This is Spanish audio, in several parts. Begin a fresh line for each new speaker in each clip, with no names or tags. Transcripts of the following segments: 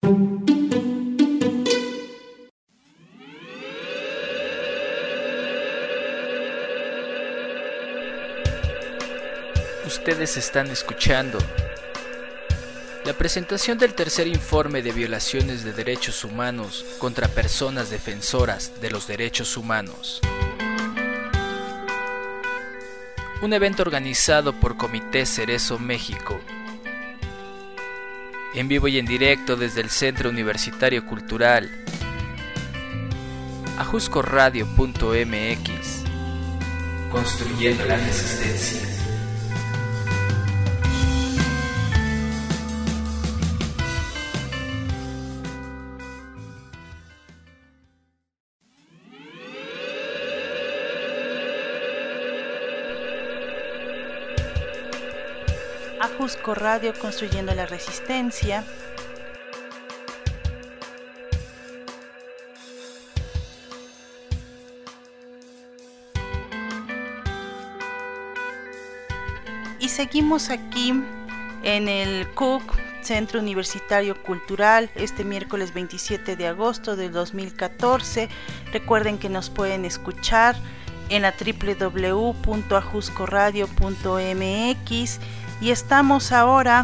Ustedes están escuchando la presentación del tercer informe de violaciones de derechos humanos contra personas defensoras de los derechos humanos. Un evento organizado por Comité Cerezo México. En vivo y en directo desde el Centro Universitario Cultural. ajuscoradio.mx. Construyendo la resistencia.
Ajusco Radio, construyendo la resistencia. Y seguimos aquí en el CUC, Centro Universitario Cultural, este miércoles 27 de agosto del 2014. Recuerden que nos pueden escuchar en la www.ajuscoradio.mx. Y estamos ahora,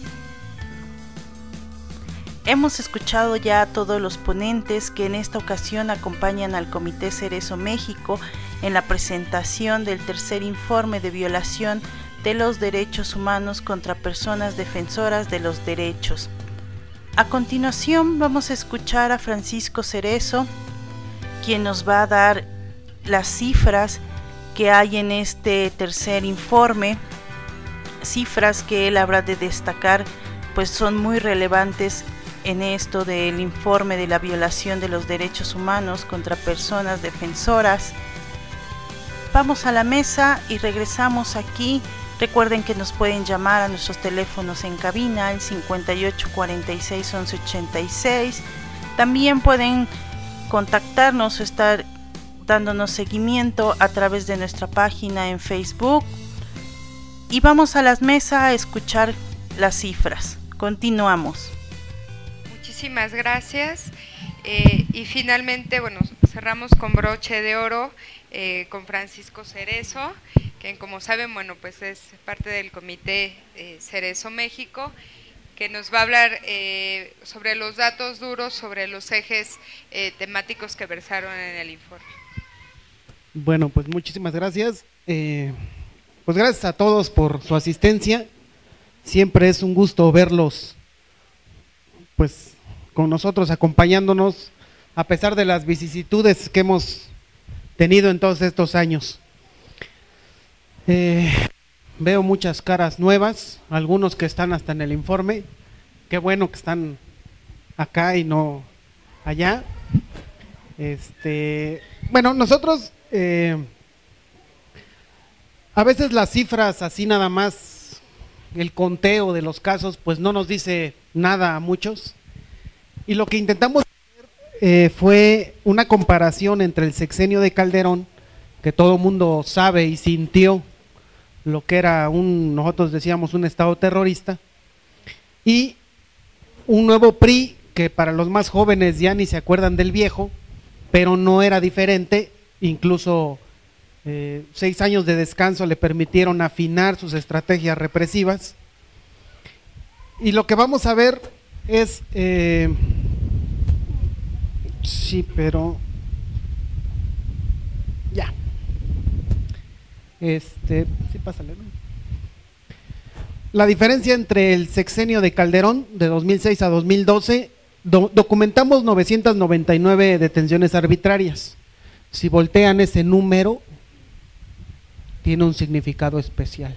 hemos escuchado ya a todos los ponentes que en esta ocasión acompañan al Comité Cerezo México en la presentación del tercer informe de violación de los derechos humanos contra personas defensoras de los derechos. A continuación vamos a escuchar a Francisco Cerezo, quien nos va a dar las cifras que hay en este tercer informe. Cifras que él habrá de destacar, pues son muy relevantes en esto del informe de la violación de los derechos humanos contra personas defensoras. Vamos a la mesa y regresamos aquí. Recuerden que nos pueden llamar a nuestros teléfonos en cabina, el 58 46 11 86. También pueden contactarnos o estar dándonos seguimiento a través de nuestra página en Facebook. Y vamos a la mesa a escuchar las cifras. Continuamos.
Muchísimas gracias. Y finalmente, bueno, cerramos con broche de oro con Francisco Cerezo, que como saben, bueno, pues es parte del Comité Cerezo México, que nos va a hablar sobre los datos duros, sobre los ejes temáticos que versaron en el informe.
Bueno, pues muchísimas gracias. Pues gracias a todos por su asistencia. Siempre es un gusto verlos, pues, con nosotros, acompañándonos, a pesar de las vicisitudes que hemos tenido en todos estos años. Veo muchas caras nuevas, algunos que están hasta en el informe. Qué bueno que están acá y no allá. Bueno, nosotros a veces las cifras así nada más, el conteo de los casos, pues no nos dice nada a muchos. Y lo que intentamos hacer fue una comparación entre el sexenio de Calderón, que todo mundo sabe y sintió lo que era nosotros decíamos un estado terrorista, y un nuevo PRI, que para los más jóvenes ya ni se acuerdan del viejo, pero no era diferente, incluso 6 años de descanso le permitieron afinar sus estrategias represivas. Y lo que vamos a ver es sí, pero ya sí, pásale, ¿no? La diferencia entre el sexenio de Calderón de 2006 a 2012, documentamos 999 detenciones arbitrarias. Si voltean ese número, tiene un significado especial.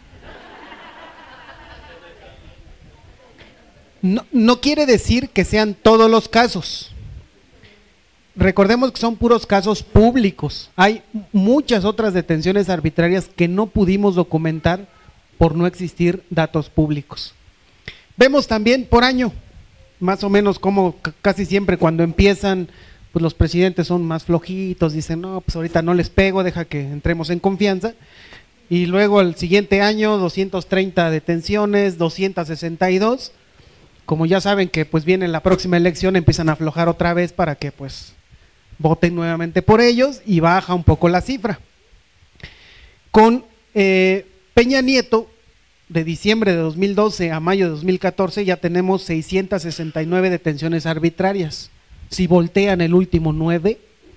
No quiere decir que sean todos los casos. Recordemos que son puros casos públicos. Hay muchas otras detenciones arbitrarias que no pudimos documentar por no existir datos públicos. Vemos también por año, más o menos como casi siempre cuando empiezan, pues los presidentes son más flojitos, dicen, no, pues ahorita no les pego, deja que entremos en confianza. Y luego el siguiente año, 230 detenciones, 262, como ya saben que pues viene la próxima elección, empiezan a aflojar otra vez para que pues voten nuevamente por ellos y baja un poco la cifra. Con Peña Nieto, de diciembre de 2012 a mayo de 2014 ya tenemos 669 detenciones arbitrarias. Si voltean el último 9,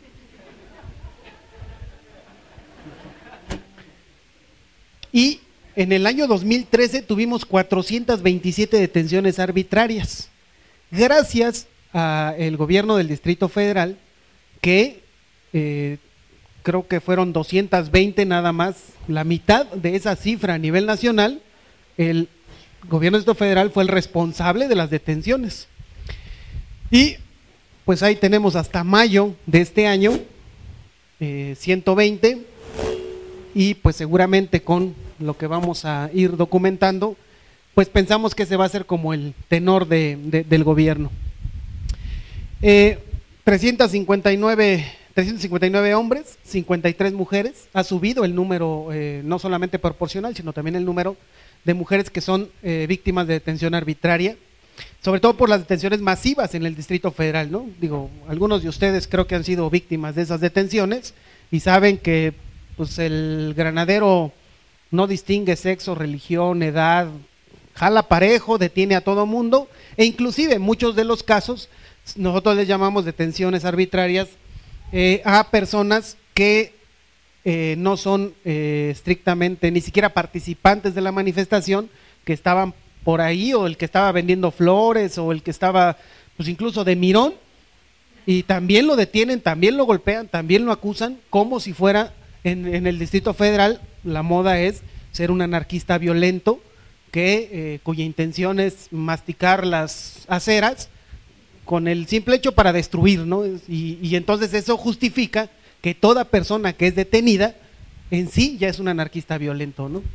y en el año 2013 tuvimos 427 detenciones arbitrarias, gracias al gobierno del Distrito Federal, que creo que fueron 220 nada más, la mitad de esa cifra a nivel nacional. El gobierno del Distrito Federal fue el responsable de las detenciones. Y pues ahí tenemos hasta mayo de este año 120, y pues seguramente con lo que vamos a ir documentando, pues pensamos que ese va a ser como el tenor del gobierno. 359 hombres, 53 mujeres, ha subido el número, no solamente proporcional, sino también el número de mujeres que son víctimas de detención arbitraria, sobre todo por las detenciones masivas en el Distrito Federal, ¿no? Digo, algunos de ustedes creo que han sido víctimas de esas detenciones y saben que pues el granadero no distingue sexo, religión, edad, jala parejo, detiene a todo mundo, e inclusive en muchos de los casos nosotros les llamamos detenciones arbitrarias a personas que no son estrictamente ni siquiera participantes de la manifestación, que estaban por ahí, o el que estaba vendiendo flores, o el que estaba pues incluso de mirón, y también lo detienen, también lo golpean, también lo acusan, como si fuera en el Distrito Federal. La moda es ser un anarquista violento cuya intención es masticar las aceras con el simple hecho para destruir, ¿no? Y entonces eso justifica que toda persona que es detenida en sí ya es un anarquista violento, ¿no?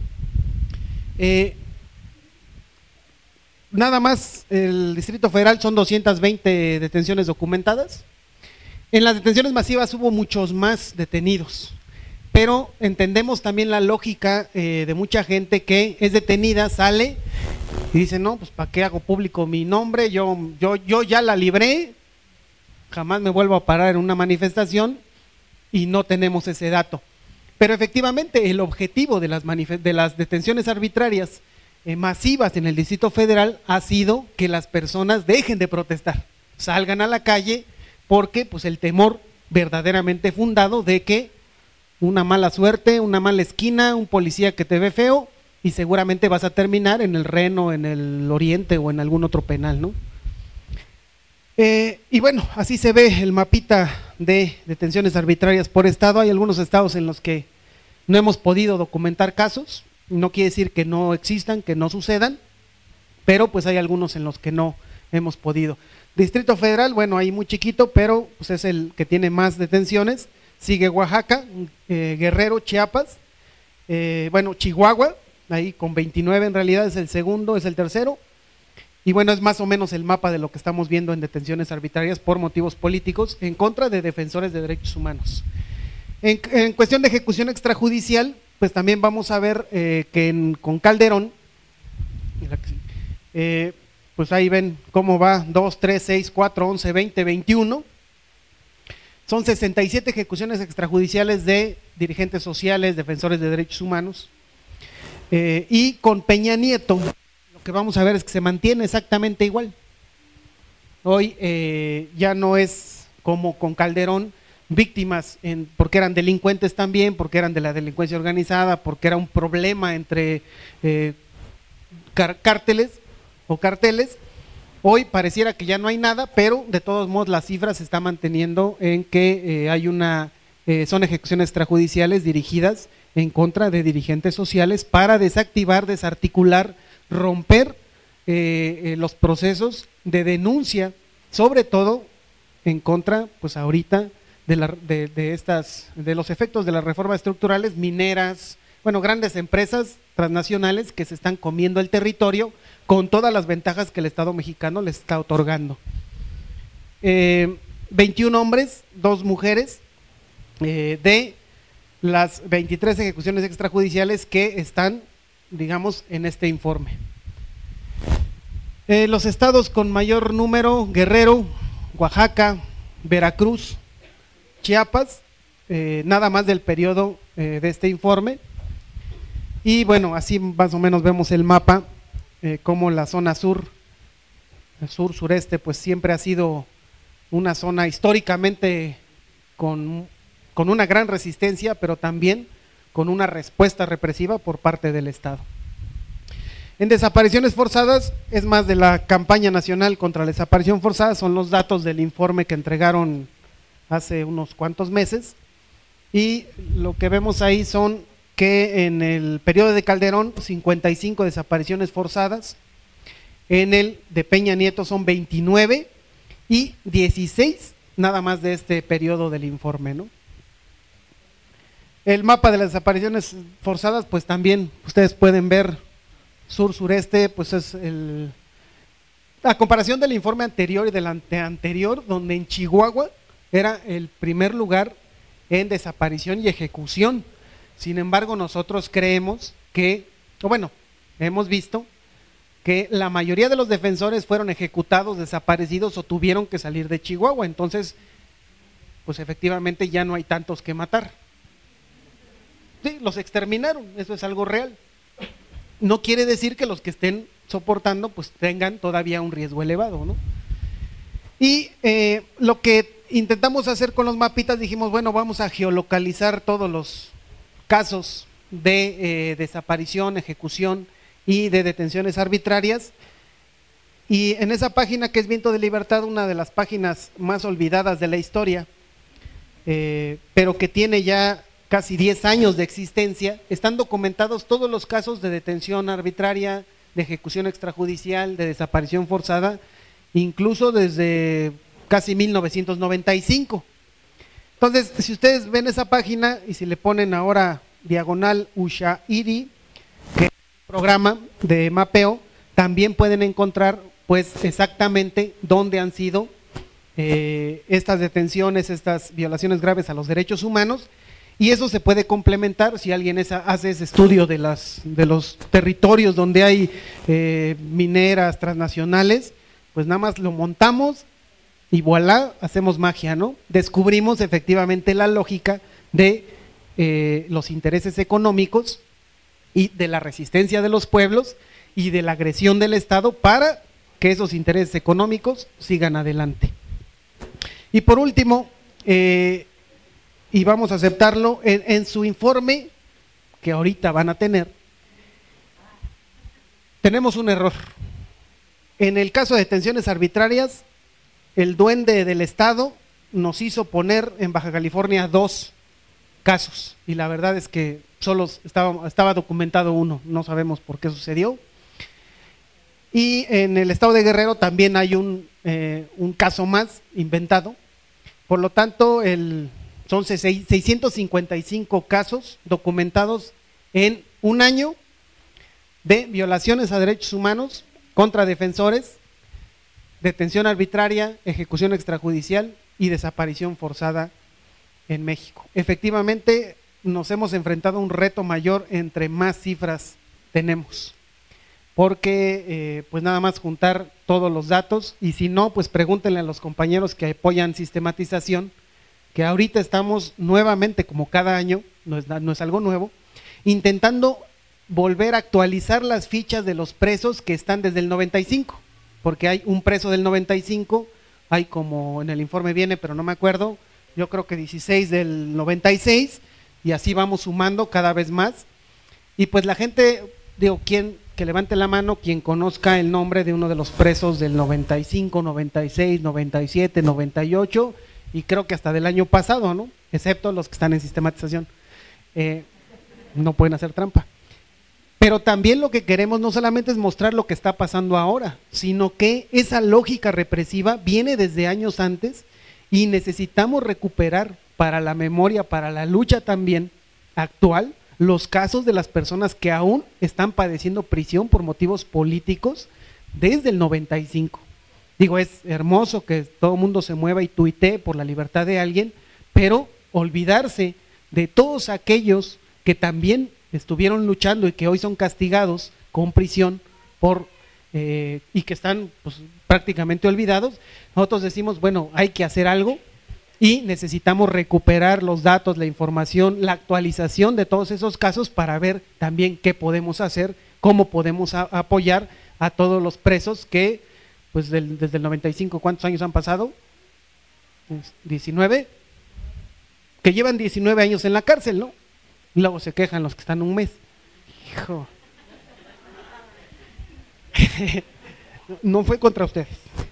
Nada más el Distrito Federal son 220 detenciones documentadas. En las detenciones masivas hubo muchos más detenidos, pero entendemos también la lógica de mucha gente que es detenida, sale y dice, no, pues ¿para qué hago público mi nombre? Yo ya la libré, jamás me vuelvo a parar en una manifestación, y no tenemos ese dato. Pero efectivamente el objetivo de las detenciones arbitrarias masivas en el Distrito Federal ha sido que las personas dejen de protestar, salgan a la calle, porque pues el temor verdaderamente fundado de que una mala suerte, una mala esquina, un policía que te ve feo y seguramente vas a terminar en el Reno, en el Oriente o en algún otro penal, ¿no? Y bueno, así se ve el mapita de detenciones arbitrarias por estado. Hay algunos estados en los que no hemos podido documentar casos, no quiere decir que no existan, que no sucedan, pero pues hay algunos en los que no hemos podido. Distrito Federal, bueno, ahí muy chiquito, pero pues es el que tiene más detenciones. Sigue Oaxaca, Guerrero, Chiapas, bueno, Chihuahua, ahí con 29 en realidad es el segundo, es el tercero. Y bueno, es más o menos el mapa de lo que estamos viendo en detenciones arbitrarias por motivos políticos en contra de defensores de derechos humanos. En cuestión de ejecución extrajudicial, pues también vamos a ver que con Calderón, pues ahí ven cómo va: 2, 3, 6, 4, 11, 20, 21. Son 67 ejecuciones extrajudiciales de dirigentes sociales, defensores de derechos humanos. Y con Peña Nieto, lo que vamos a ver es que se mantiene exactamente igual. Hoy ya no es como con Calderón, víctimas porque eran delincuentes también, porque eran de la delincuencia organizada, porque era un problema entre cárteles o carteles. Hoy pareciera que ya no hay nada, pero de todos modos la cifra se está manteniendo en que son ejecuciones extrajudiciales dirigidas en contra de dirigentes sociales para desactivar, desarticular, romper los procesos de denuncia, sobre todo en contra, pues ahorita, de los efectos de las reformas estructurales mineras, bueno, grandes empresas transnacionales que se están comiendo el territorio con todas las ventajas que el Estado mexicano les está otorgando. 21 hombres, 2 mujeres, de las 23 ejecuciones extrajudiciales que están, digamos, en este informe. Los estados con mayor número: Guerrero, Oaxaca, Veracruz, Chiapas, nada más del periodo de este informe. Y bueno, así más o menos vemos el mapa, como la zona sureste, pues siempre ha sido una zona históricamente con una gran resistencia, pero también con una respuesta represiva por parte del Estado. En desapariciones forzadas, es más, de la campaña nacional contra la desaparición forzada, son los datos del informe que entregaron hace unos cuantos meses, y lo que vemos ahí son que en el periodo de Calderón 55 desapariciones forzadas, en el de Peña Nieto son 29 y 16 nada más de este periodo del informe, ¿no? El mapa de las desapariciones forzadas, pues también ustedes pueden ver sur-sureste, pues es la comparación del informe anterior y del anteanterior, donde en Chihuahua era el primer lugar en desaparición y ejecución. Sin embargo, nosotros creemos que, o bueno, hemos visto que la mayoría de los defensores fueron ejecutados, desaparecidos o tuvieron que salir de Chihuahua. Entonces, pues efectivamente ya no hay tantos que matar. Sí, los exterminaron, eso es algo real. No quiere decir que los que estén soportando pues tengan todavía un riesgo elevado, ¿no? Y lo que intentamos hacer con los mapitas, dijimos, bueno, vamos a geolocalizar todos los casos de desaparición, ejecución y de detenciones arbitrarias. Y en esa página que es Viento de Libertad, una de las páginas más olvidadas de la historia, pero que tiene ya casi 10 años de existencia, están documentados todos los casos de detención arbitraria, de ejecución extrajudicial, de desaparición forzada, incluso desde casi 1995. Entonces, si ustedes ven esa página y si le ponen ahora diagonal USHAIRI, que es un programa de mapeo, también pueden encontrar pues exactamente dónde han sido estas detenciones, estas violaciones graves a los derechos humanos. Y eso se puede complementar si alguien hace ese estudio de los territorios donde hay mineras transnacionales, pues nada más lo montamos y voilà, hacemos magia, ¿no? Descubrimos efectivamente la lógica de los intereses económicos y de la resistencia de los pueblos y de la agresión del Estado para que esos intereses económicos sigan adelante. Y por último, y vamos a aceptarlo, en su informe que ahorita van a tener, tenemos un error. En el caso de detenciones arbitrarias, el duende del Estado nos hizo poner en Baja California 2 casos, y la verdad es que solo estaba documentado uno, no sabemos por qué sucedió. Y en el estado de Guerrero también hay un caso más inventado. Por lo tanto, son 655 casos documentados en un año de violaciones a derechos humanos contra defensores, detención arbitraria, ejecución extrajudicial y desaparición forzada en México. Efectivamente, nos hemos enfrentado a un reto mayor entre más cifras tenemos, porque pues nada más juntar todos los datos, y si no, pues pregúntenle a los compañeros que apoyan sistematización, que ahorita estamos nuevamente, como cada año, no es algo nuevo, intentando volver a actualizar las fichas de los presos que están desde el 95, porque hay un preso del 95, hay como en el informe viene, pero no me acuerdo, yo creo que 16 del 96, y así vamos sumando cada vez más. Y pues la gente, digo, que levante la mano quien conozca el nombre de uno de los presos del 95, 96, 97, 98, y creo que hasta del año pasado, ¿no? Excepto los que están en sistematización, no pueden hacer trampa. Pero también lo que queremos no solamente es mostrar lo que está pasando ahora, sino que esa lógica represiva viene desde años antes y necesitamos recuperar para la memoria, para la lucha también actual, los casos de las personas que aún están padeciendo prisión por motivos políticos desde el 95. Digo, es hermoso que todo el mundo se mueva y tuitee por la libertad de alguien, pero olvidarse de todos aquellos que también estuvieron luchando y que hoy son castigados con prisión por y que están pues, prácticamente olvidados, nosotros decimos, bueno, hay que hacer algo y necesitamos recuperar los datos, la información, la actualización de todos esos casos para ver también qué podemos hacer, cómo podemos apoyar a todos los presos que pues desde el 95, ¿cuántos años han pasado? 19, que llevan 19 años en la cárcel, ¿no? Y luego se quejan los que están un mes. Hijo. No fue contra ustedes.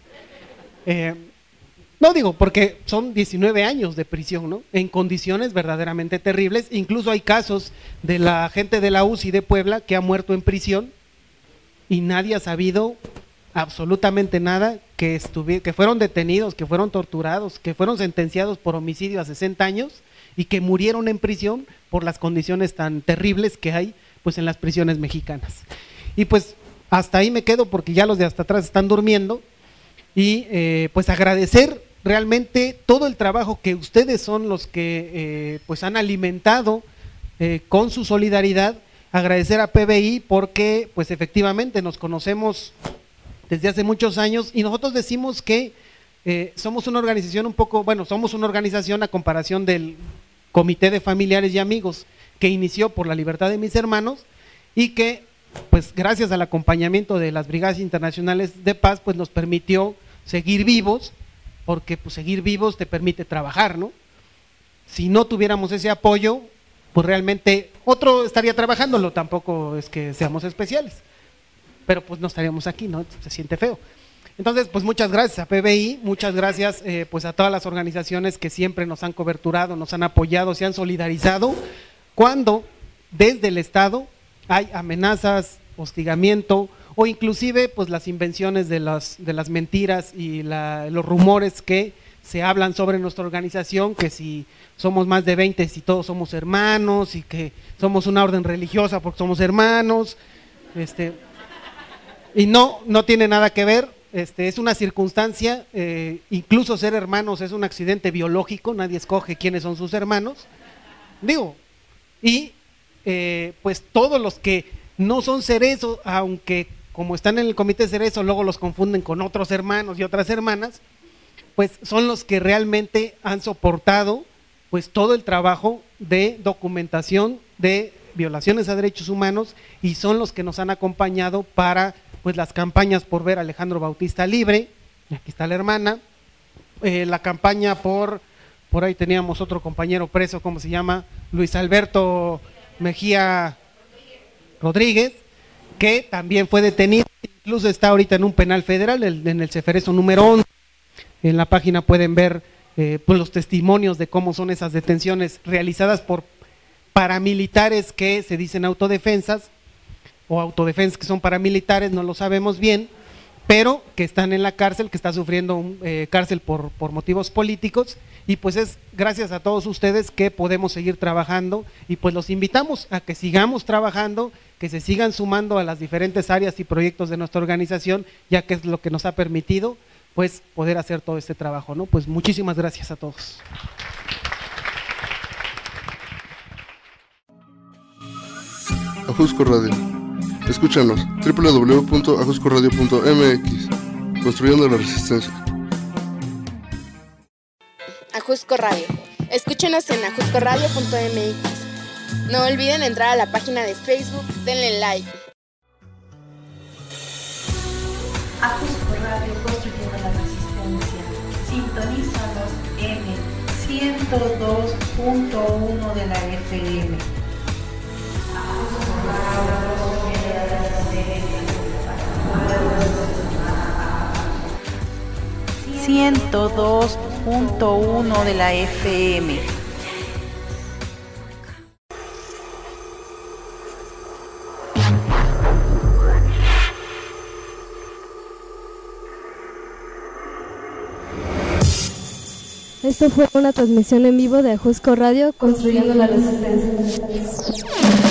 No digo, porque son 19 años de prisión, ¿no? En condiciones verdaderamente terribles. Incluso hay casos de la gente de la UCI de Puebla que ha muerto en prisión y nadie ha sabido absolutamente nada, que fueron detenidos, que fueron torturados, que fueron sentenciados por homicidio a 60 años y que murieron en prisión por las condiciones tan terribles que hay pues en las prisiones mexicanas. Y pues hasta ahí me quedo porque ya los de hasta atrás están durmiendo y pues agradecer realmente todo el trabajo que ustedes son los que pues han alimentado con su solidaridad. Agradecer a PBI porque pues efectivamente nos conocemos desde hace muchos años y nosotros decimos que somos una organización somos una organización a comparación del Comité de Familiares y Amigos que inició por la libertad de mis hermanos y que pues gracias al acompañamiento de las Brigadas Internacionales de Paz pues nos permitió seguir vivos, porque pues seguir vivos te permite trabajar, ¿no? Si no tuviéramos ese apoyo, pues realmente otro estaría trabajándolo, tampoco es que seamos especiales, pero pues no estaríamos aquí, ¿no? Se siente feo. Entonces, pues muchas gracias a PBI, muchas gracias pues a todas las organizaciones que siempre nos han coberturado, nos han apoyado, se han solidarizado, cuando desde el Estado hay amenazas, hostigamiento o inclusive pues las invenciones de las mentiras y los rumores que se hablan sobre nuestra organización, que si somos más de 20, si todos somos hermanos y que somos una orden religiosa porque somos hermanos, y no tiene nada que ver, es una circunstancia, incluso ser hermanos es un accidente biológico, nadie escoge quiénes son sus hermanos, y pues todos los que no son Cerezo, aunque como están en el Comité Cerezo luego los confunden con otros hermanos y otras hermanas, pues son los que realmente han soportado pues todo el trabajo de documentación de violaciones a derechos humanos y son los que nos han acompañado para pues las campañas por ver a Alejandro Bautista libre, aquí está la hermana, la campaña por ahí teníamos otro compañero preso, ¿cómo se llama? Luis Alberto Mejía Rodríguez, que también fue detenido, incluso está ahorita en un penal federal, en el Ceferezo número 11. En la página pueden ver pues los testimonios de cómo son esas detenciones realizadas por paramilitares que se dicen autodefensas o autodefensas que son paramilitares, no lo sabemos bien, pero que están en la cárcel, que está sufriendo cárcel por motivos políticos, y pues es gracias a todos ustedes que podemos seguir trabajando y pues los invitamos a que sigamos trabajando, que se sigan sumando a las diferentes áreas y proyectos de nuestra organización, ya que es lo que nos ha permitido pues poder hacer todo este trabajo, ¿no? Pues muchísimas gracias a todos.
Ajusco Radio. Escúchanos, www.ajuscoradio.mx. Construyendo la resistencia.
Ajusco Radio. Escúchenos en ajuscoradio.mx. No olviden entrar a la página de Facebook, denle like.
Ajusco Radio, construyendo la resistencia. Sintonízanos en el 102.1 de la FM. 102.1 de la FM.
Esto fue una transmisión en vivo de Ajusco Radio, construyendo la resistencia.